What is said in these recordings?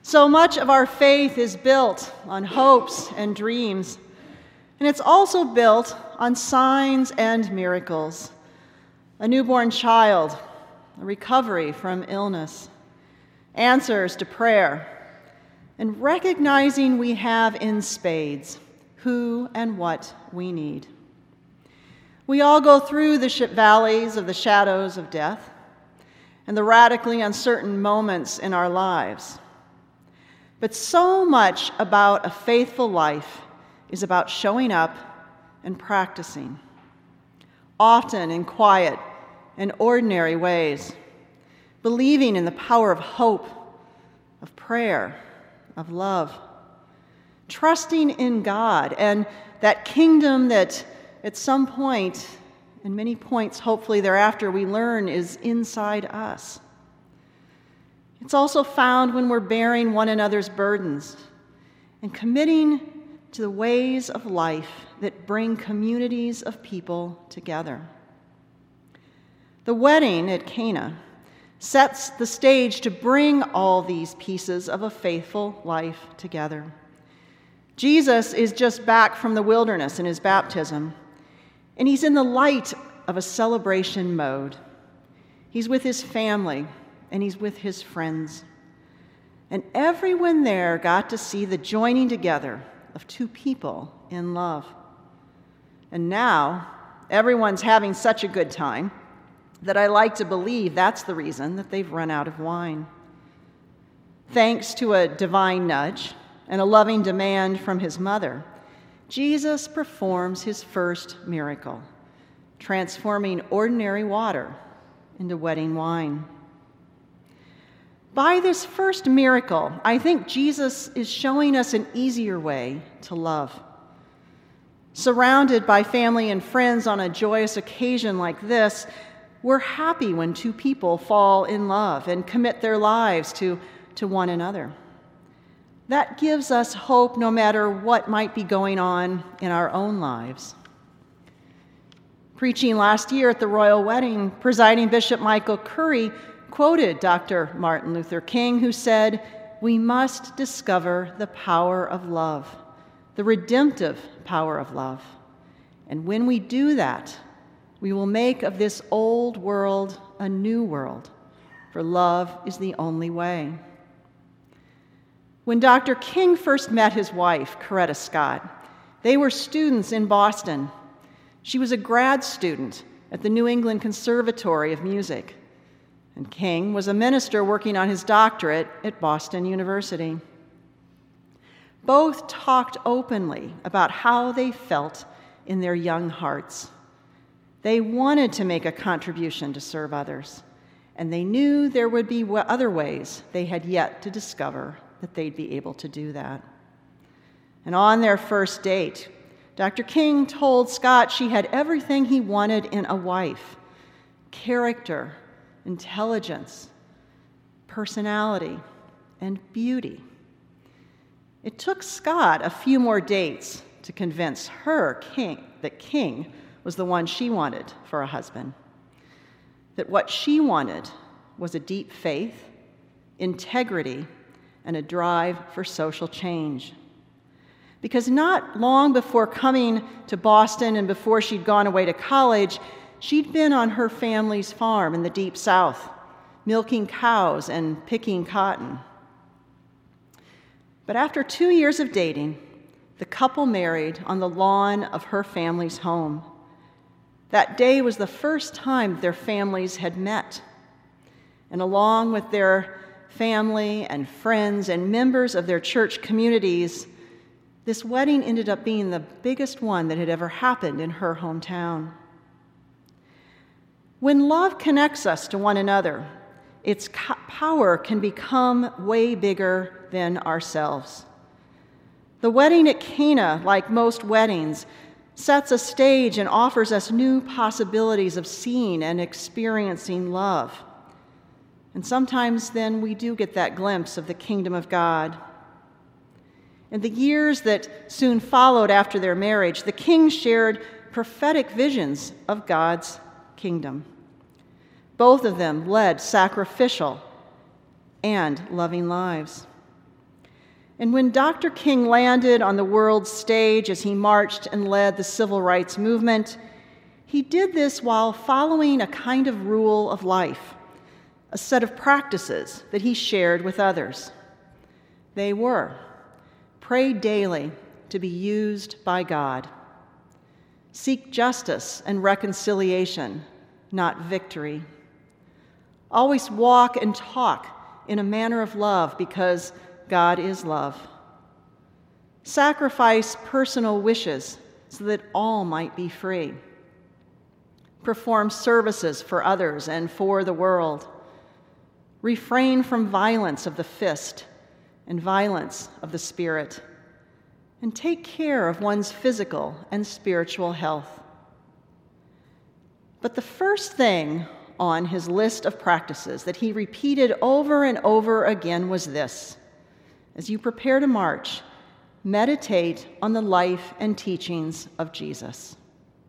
So much of our faith is built on hopes and dreams, and it's also built on signs and miracles. A newborn child, a recovery from illness, answers to prayer, and recognizing we have in spades who and what we need. We all go through the valleys of the shadows of death and the radically uncertain moments in our lives. But so much about a faithful life is about showing up and practicing, often in quiet and ordinary ways, believing in the power of hope, of prayer, of love, trusting in God and that kingdom that at some point, and many points hopefully thereafter, we learn is inside us. It's also found when we're bearing one another's burdens and committing to the ways of life that bring communities of people together. The wedding at Cana sets the stage to bring all these pieces of a faithful life together. Jesus is just back from the wilderness in his baptism, and he's in the light of a celebration mode. He's with his family, and he's with his friends. And everyone there got to see the joining together of two people in love. And now, everyone's having such a good time that I like to believe that's the reason that they've run out of wine. Thanks to a divine nudge and a loving demand from his mother, Jesus performs his first miracle, transforming ordinary water into wedding wine. By this first miracle, I think Jesus is showing us an easier way to love. Surrounded by family and friends on a joyous occasion like this, we're happy when two people fall in love and commit their lives to one another. That gives us hope no matter what might be going on in our own lives. Preaching last year at the royal wedding, presiding Bishop Michael Curry quoted Dr. Martin Luther King, who said, "We must discover the power of love, the redemptive power of love. And when we do that, we will make of this old world a new world, for love is the only way." When Dr. King first met his wife, Coretta Scott, they were students in Boston. She was a grad student at the New England Conservatory of Music, and King was a minister working on his doctorate at Boston University. Both talked openly about how they felt in their young hearts. They wanted to make a contribution to serve others, and they knew there would be other ways they had yet to discover that they'd be able to do that. And on their first date, Dr. King told Scott she had everything he wanted in a wife: character, intelligence, personality, and beauty. It took Scott a few more dates to convince her, that King was the one she wanted for a husband, that what she wanted was a deep faith, integrity, and a drive for social change. Because not long before coming to Boston and before she'd gone away to college, she'd been on her family's farm in the Deep South, milking cows and picking cotton. But after 2 years of dating, the couple married on the lawn of her family's home. That day was the first time their families had met. And along with their family and friends and members of their church communities, this wedding ended up being the biggest one that had ever happened in her hometown. When love connects us to one another, its power can become way bigger than ourselves. The wedding at Cana, like most weddings, sets a stage and offers us new possibilities of seeing and experiencing love. And sometimes then we do get that glimpse of the kingdom of God. In the years that soon followed after their marriage, the Kings shared prophetic visions of God's kingdom. Both of them led sacrificial and loving lives. And when Dr. King landed on the world stage as he marched and led the civil rights movement, he did this while following a kind of rule of life, a set of practices that he shared with others. They were: pray daily to be used by God. Seek justice and reconciliation, not victory. Always walk and talk in a manner of love because God is love. Sacrifice personal wishes so that all might be free. Perform services for others and for the world. Refrain from violence of the fist and violence of the spirit. And take care of one's physical and spiritual health. But the first thing on his list of practices that he repeated over and over again was this: as you prepare to march, meditate on the life and teachings of Jesus.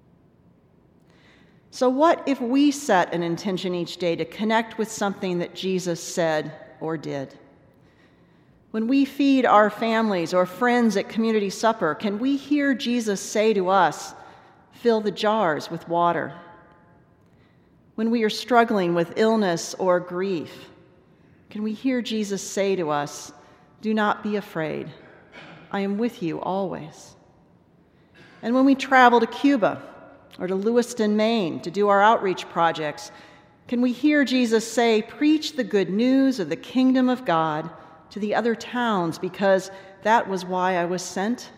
So what if we set an intention each day to connect with something that Jesus said or did? When we feed our families or friends at community supper, can we hear Jesus say to us, "Fill the jars with water"? When we are struggling with illness or grief, can we hear Jesus say to us, "Do not be afraid. I am with you always"? And when we travel to Cuba or to Lewiston, Maine to do our outreach projects, can we hear Jesus say, "Preach the good news of the kingdom of God to the other towns, because that was why I was sent"?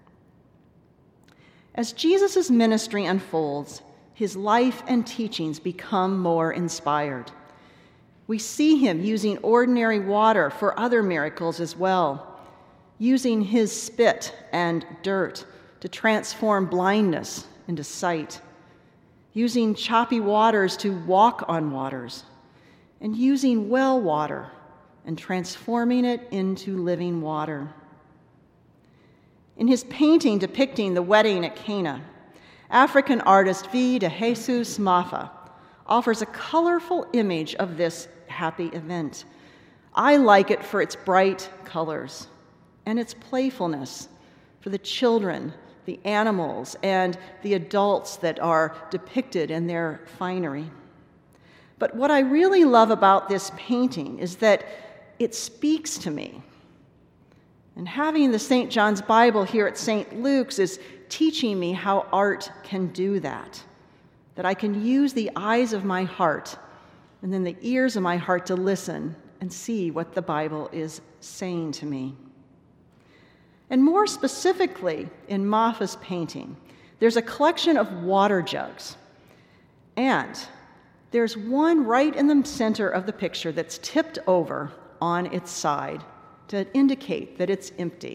As Jesus' ministry unfolds, his life and teachings become more inspired. We see him using ordinary water for other miracles as well, using his spit and dirt to transform blindness into sight, using choppy waters to walk on waters, and using well water and transforming it into living water. In his painting depicting the wedding at Cana, African artist V. de Jesus Mafa offers a colorful image of this happy event. I like it for its bright colors and its playfulness for the children, the animals, and the adults that are depicted in their finery. But what I really love about this painting is that it speaks to me. And having the St. John's Bible here at St. Luke's is teaching me how art can do that I can use the eyes of my heart and then the ears of my heart to listen and see what the Bible is saying to me. And more specifically, in Mafa's painting, there's a collection of water jugs. And there's one right in the center of the picture that's tipped over on its side to indicate that it's empty.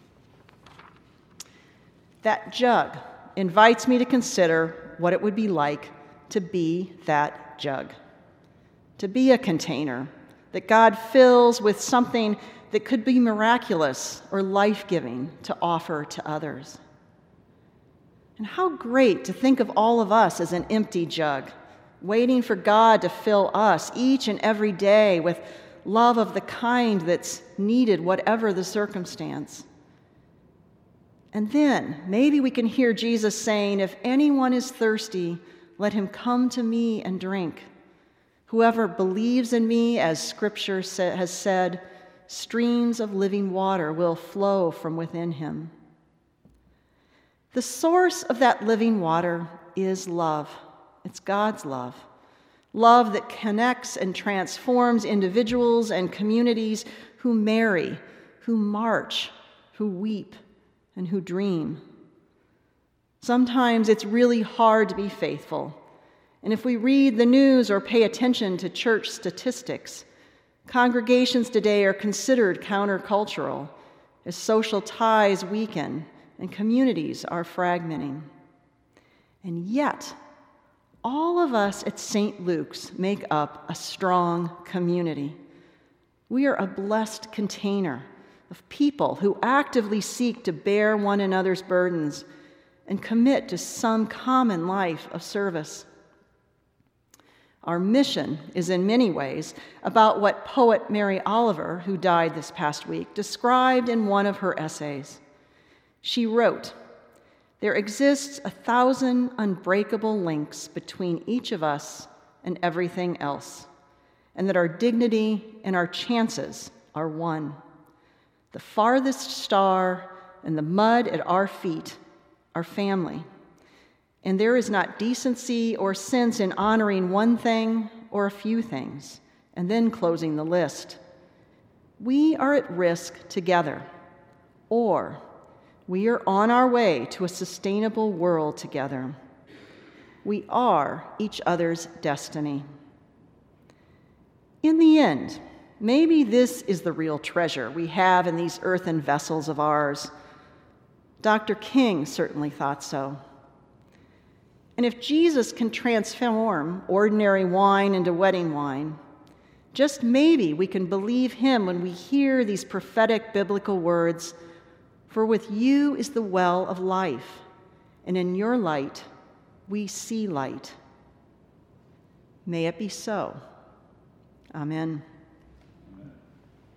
That jug invites me to consider what it would be like to be that jug, to be a container that God fills with something that could be miraculous or life-giving to offer to others. And how great to think of all of us as an empty jug, waiting for God to fill us each and every day with love of the kind that's needed, whatever the circumstance. And then maybe we can hear Jesus saying, "If anyone is thirsty, let him come to me and drink. Whoever believes in me, as Scripture has said, streams of living water will flow from within him." The source of that living water is love. It's God's love. Love that connects and transforms individuals and communities who marry, who march, who weep, and who dream. Sometimes it's really hard to be faithful. And if we read the news or pay attention to church statistics, congregations today are considered countercultural as social ties weaken and communities are fragmenting. And yet, all of us at St. Luke's make up a strong community. We are a blessed container of people who actively seek to bear one another's burdens and commit to some common life of service. Our mission is in many ways about what poet Mary Oliver, who died this past week, described in one of her essays. She wrote, "There exists 1,000 unbreakable links between each of us and everything else, and that our dignity and our chances are one. The farthest star and the mud at our feet are family. And there is not decency or sense in honoring one thing or a few things, and then closing the list. We are at risk together, or we are on our way to a sustainable world together. We are each other's destiny." In the end, maybe this is the real treasure we have in these earthen vessels of ours. Dr. King certainly thought so. And if Jesus can transform ordinary wine into wedding wine, just maybe we can believe him when we hear these prophetic biblical words, "For with you is the well of life, and in your light we see light." May it be so. Amen.